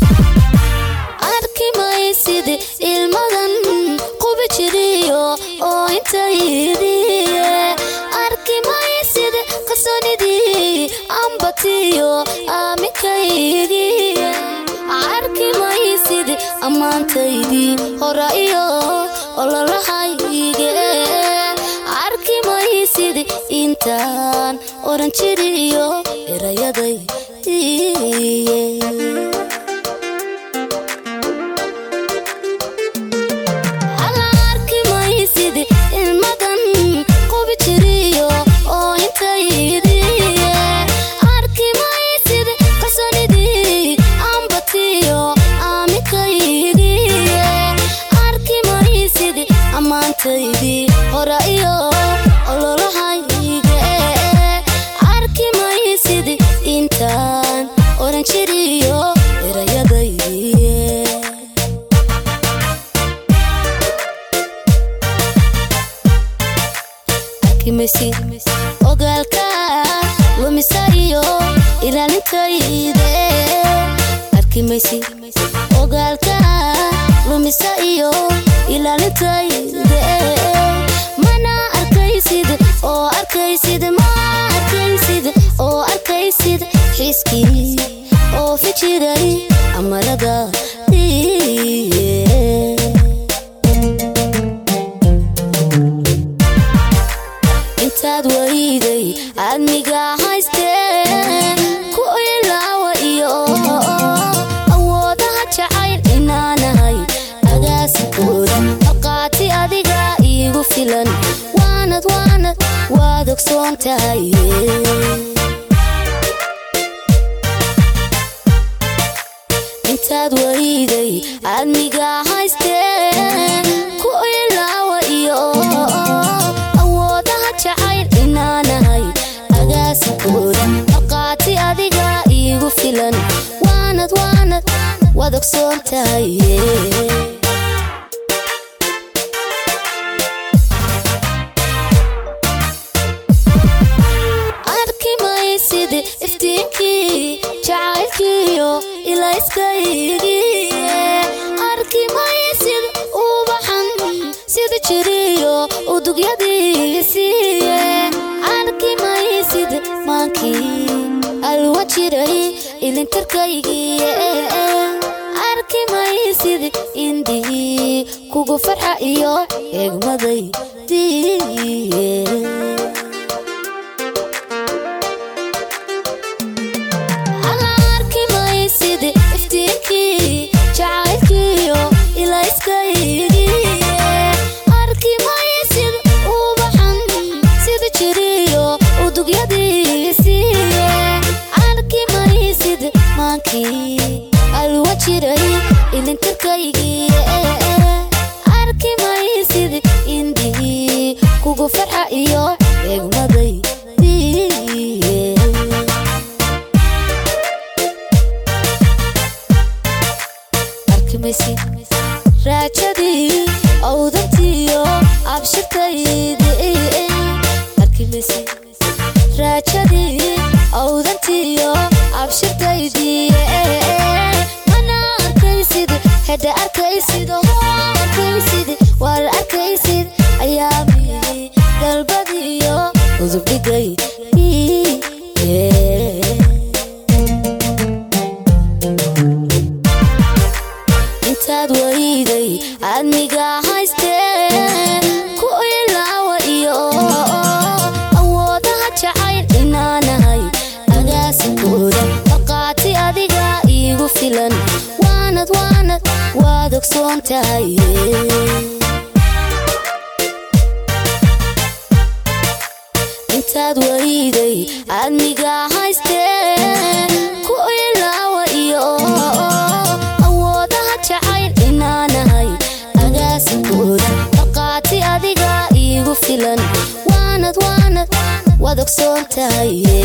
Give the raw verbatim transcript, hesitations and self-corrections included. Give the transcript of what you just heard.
arki maysid ilmadan qubijiriyo oo intaydiye arki maysid qasanidii ambatiyo amikaydiye arki maysid amaantaydii horaiyo ololahayge arki maysid intaan oran jiriyo erayadaydiye amantaydi horaiyo ololahayge arki maysid intaan oran jiriyo erayadaydiye arki maysid ogaalka lumisayo ilaalintayde arki maysid ogaalka lumisayo ilaalintayde mana arkaysid oo arkaysid ma arkaysid oo arkaysid xiskii oo fijiray amarada intaad wayday admiga haystee ku ilaawa iyo awoodaha jacayl inaanahay agaasikooda aqaati adiga iigu filan waanad waanad waad ogsoon tahay intaad wayday admiga haystee ku ilaawa iyo awoodaha jacayl inaanahay agaasikooda aqaati adiga iigu filan waanad waanad waad ogsoon tahay iftiinkii jacaylkiyo ilayskaygiye arki maysid ubaxan sida jiriyo udugyadiisiye arki maysid maankii alwa jiray ilintarkaygiye arki maysid indihii kugu farxa iyo eegmadaydiye arki maysid ubaxan sida jiriyo udugyadiisiye arki maysid maankii alwa jiray ilintarkaygiye arki maysid indihii kugu farxa iyo eegmadaydiye arki maysid raajadii awdantiyo abshirtaydi arki maysid raajadii awdantiyo abshirtaydi mana arkaysid hada arkaysid arkaysid wal arkaysid ayaami dalbadiyo udubdigay intaad wayday admiga haystee ku ilaawa iyo awoodaha jacayl inaanahay agaasikooda aqaati adiga iigu filan waanad waanad waad ogsoon tahay intaad wayday admiga haystee ku ilaawa iyo awoodaha jacayl inaanahay agaasikooda aqaati adiga iigu filan waanad waanad waad ogsoon tahay